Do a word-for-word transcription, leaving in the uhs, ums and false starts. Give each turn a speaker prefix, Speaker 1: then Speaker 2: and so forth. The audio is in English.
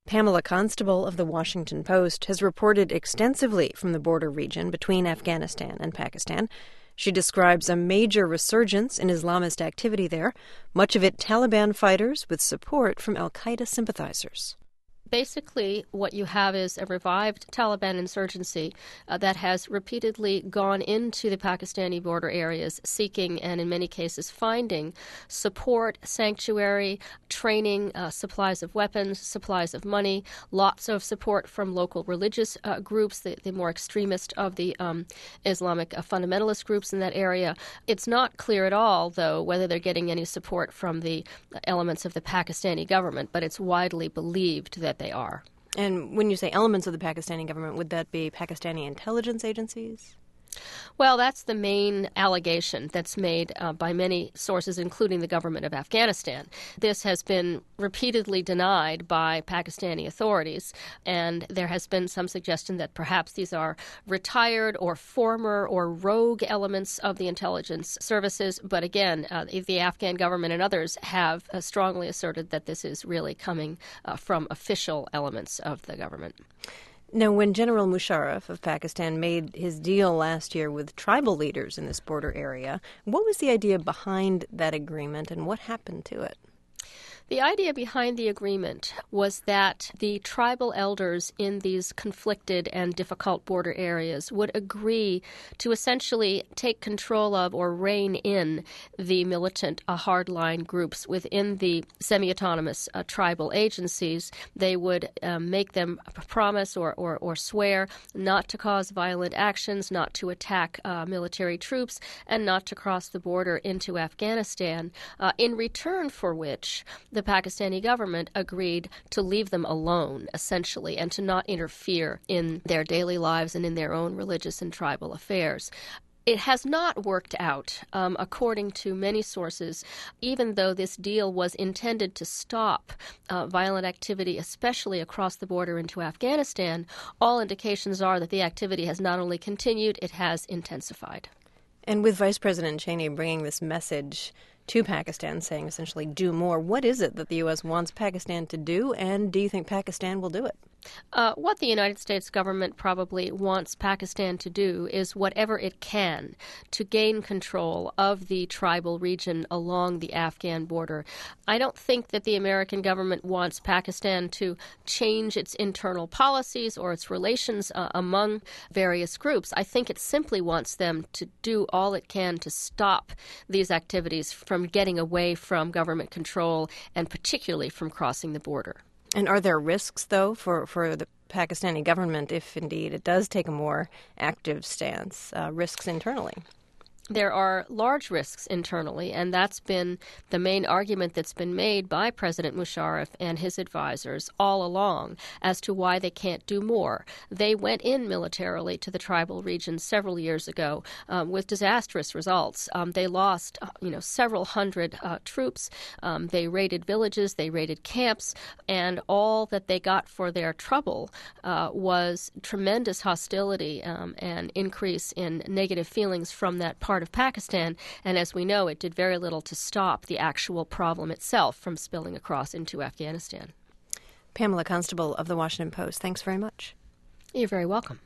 Speaker 1: Pamela Constable of The Washington Post has reported extensively from the border region between Afghanistan and Pakistan. She describes a major resurgence in Islamist activity there, much of it Taliban fighters with support from al-Qaeda sympathizers.
Speaker 2: Basically, what you have is a revived Taliban insurgency uh, that has repeatedly gone into the Pakistani border areas seeking and in many cases finding support, sanctuary, training, uh, supplies of weapons, supplies of money, lots of support from local religious uh, groups, the, the more extremist of the um, Islamic uh, fundamentalist groups in that area. It's not clear at all, though, whether they're getting any support from the elements of the Pakistani government, but it's widely believed that they are.
Speaker 1: And when you say elements of the Pakistani government, would that be Pakistani intelligence agencies?
Speaker 2: Well, that's the main allegation that's made uh, by many sources, including the government of Afghanistan. This has been repeatedly denied by Pakistani authorities, and there has been some suggestion that perhaps these are retired or former or rogue elements of the intelligence services. But again, uh, the Afghan government and others have uh, strongly asserted that this is really coming uh, from official elements of the government.
Speaker 1: Now, when General Musharraf of Pakistan made his deal last year with tribal leaders in this border area, what was the idea behind that agreement and what happened to it?
Speaker 2: The idea behind the agreement was that the tribal elders in these conflicted and difficult border areas would agree to essentially take control of or rein in the militant uh, hardline groups within the semi-autonomous uh, tribal agencies. They would um, make them promise or, or, or swear not to cause violent actions, not to attack uh, military troops, and not to cross the border into Afghanistan, uh, in return for which the Pakistani government agreed to leave them alone, essentially, and to not interfere in their daily lives and in their own religious and tribal affairs. It has not worked out, um, according to many sources, even though this deal was intended to stop uh, violent activity, especially across the border into Afghanistan. All indications are that the activity has not only continued, it has intensified.
Speaker 1: And with Vice President Cheney bringing this message to Pakistan, saying essentially do more, what is it that the U S wants Pakistan to do, and do you think Pakistan will do it?
Speaker 2: Uh, what the United States government probably wants Pakistan to do is whatever it can to gain control of the tribal region along the Afghan border. I don't think that the American government wants Pakistan to change its internal policies or its relations uh, among various groups. I think it simply wants them to do all it can to stop these activities from getting away from government control and particularly from crossing the border.
Speaker 1: And are there risks, though, for, for the Pakistani government if indeed it does take a more active stance, uh, risks internally?
Speaker 2: There are large risks internally, and that's been the main argument that's been made by President Musharraf and his advisors all along as to why they can't do more. They went in militarily to the tribal regions several years ago um, with disastrous results. Um, they lost, uh, you know, several hundred uh, troops. Um, they raided villages, they raided camps, and all that they got for their trouble uh, was tremendous hostility um, and increase in negative feelings from that part of Pakistan, and as we know, it did very little to stop the actual problem itself from spilling across into Afghanistan.
Speaker 1: Pamela Constable of The Washington Post, thanks very much.
Speaker 2: You're very welcome.